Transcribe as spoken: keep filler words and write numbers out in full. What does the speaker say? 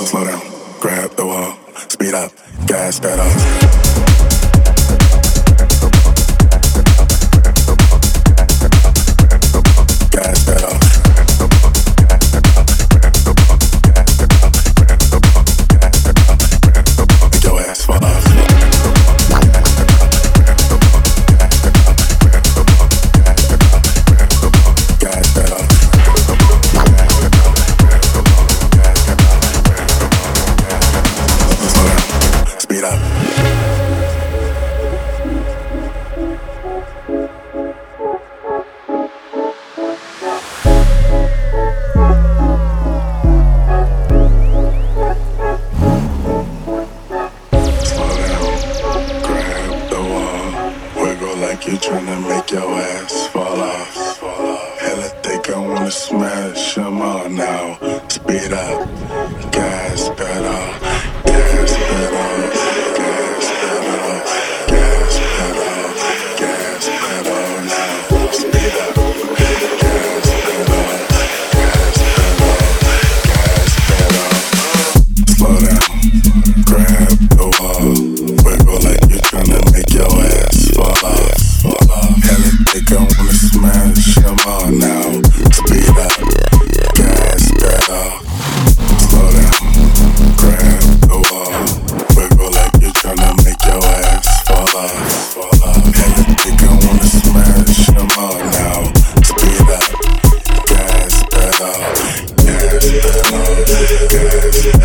Slow down, grab the wall, speed up, gas pedal. Gas pedal. Make your ass fall off. Gas pedal. Slow down, speed up. Like you tryna make your ass fall off. Hella think I wanna smash them all now. Speed up, gas pedal, gas pedal, gas pedal, gas pedal, gas pedal now. Speed up, gas pedal, gas pedal, gas pedal. Slow down, grab the wall, wiggle like you tryna make your ass fall off. Hella think I wanna smash them all now. Speed up, gas pedal. Slow down, grab the wall, wiggle like you tryna make your ass fall off. Hella think I wanna smash them all now. Speed up, gas pedal, gas pedal, gas pedal.